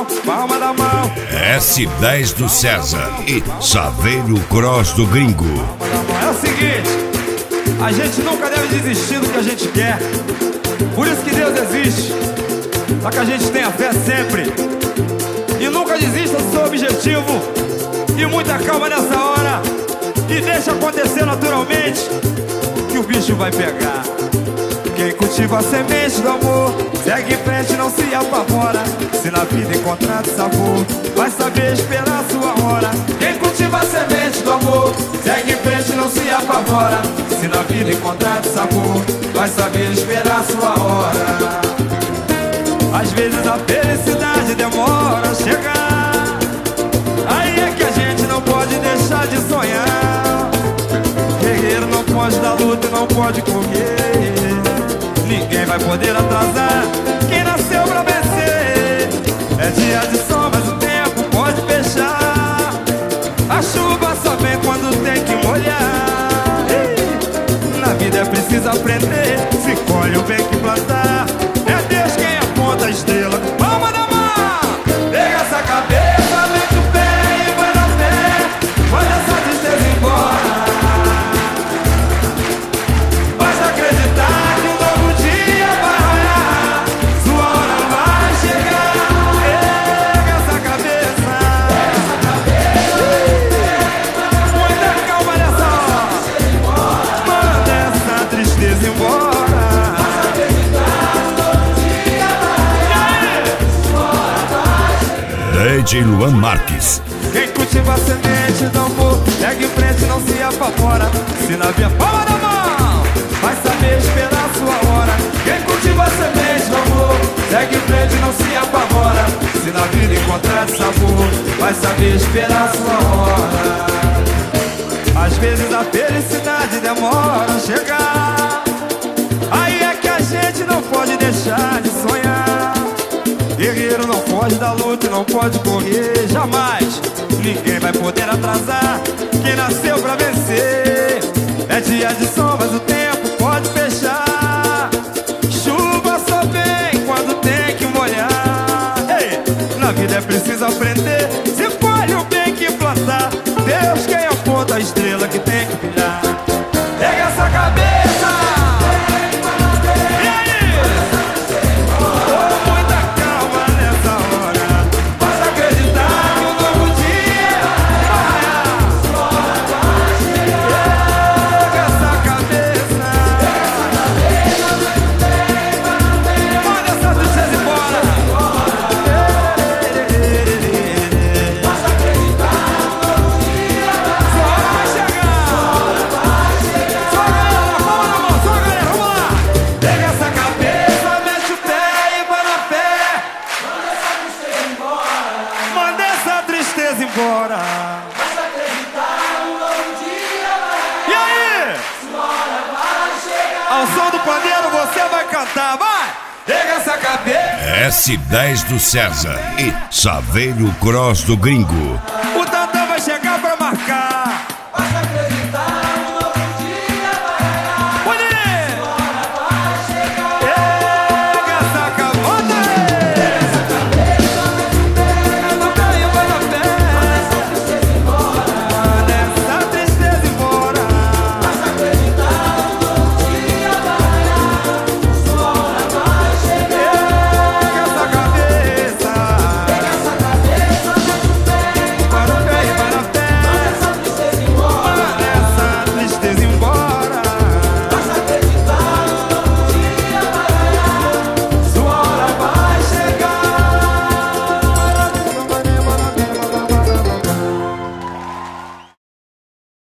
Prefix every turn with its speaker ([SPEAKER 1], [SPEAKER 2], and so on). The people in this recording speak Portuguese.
[SPEAKER 1] palma da mão.
[SPEAKER 2] S10 do César e Saveiro Cross do Gringo.
[SPEAKER 1] É o seguinte, a gente nunca deve desistir do que a gente quer. Por isso que Deus existe, pra que a gente tenha fé sempre. E nunca desista do seu objetivo. E muita calma nessa hora. E deixa acontecer naturalmente, que o bicho vai pegar. Quem cultiva a semente do amor segue em frente, não se apavora. Se na vida encontrar sabor, vai saber esperar a sua hora. Quem cultiva a semente do amor segue em frente, não se apavora. Se na vida encontrar sabor, vai saber esperar a sua hora. Às vezes a felicidade demora a chegar. Aí é que a gente não pode deixar de sonhar. Guerreiro não pode dar luta e não pode correr. Ninguém vai poder atrasar quem nasceu pra vencer. É dia de sol, mas o tempo pode fechar. A chuva só vem quando tem que molhar. Na vida é preciso aprender. Se colhe o bem que plantar. É Deus quem aponta a estrela. Palma da mão. Pega essa cabeça, mete o pé e vai na fé. Manda essa tristeza embora. Basta acreditar que um novo dia vai raiar. Sua hora vai chegar. Pega essa cabeça. Muita calma nessa hora. Manda essa tristeza embora.
[SPEAKER 2] DJ Luan Marques.
[SPEAKER 1] Quem cultiva a semente do amor segue em frente, não se apavora. Se na via palma da mão, vai saber esperar a sua hora. Quem cultiva a semente do amor segue em frente, não se apavora. Se na vida encontrar sabor, vai saber esperar a sua hora. Às vezes a felicidade demora a chegar. Aí é que a gente não pode deixar de sonhar. Guerreiro não pode dar luta e não pode correr jamais. Ninguém vai poder atrasar quem nasceu pra vencer. É dia de sol, mas o tempo pode fechar. Chuva só vem quando tem que molhar. Ei, na vida é preciso aprender. Se colhe o bem que plantar. Deus quem aponta a estrela que tem que brilhar. Pega essa cabeça. Embora.
[SPEAKER 3] Basta acreditar, um novo dia vai.
[SPEAKER 1] E aí?
[SPEAKER 3] Sua hora vai chegar.
[SPEAKER 1] Ao som do pandeiro você vai cantar, vai! Pega essa cabeça.
[SPEAKER 2] S10 do César e Saveiro Cross do Gringo.
[SPEAKER 1] O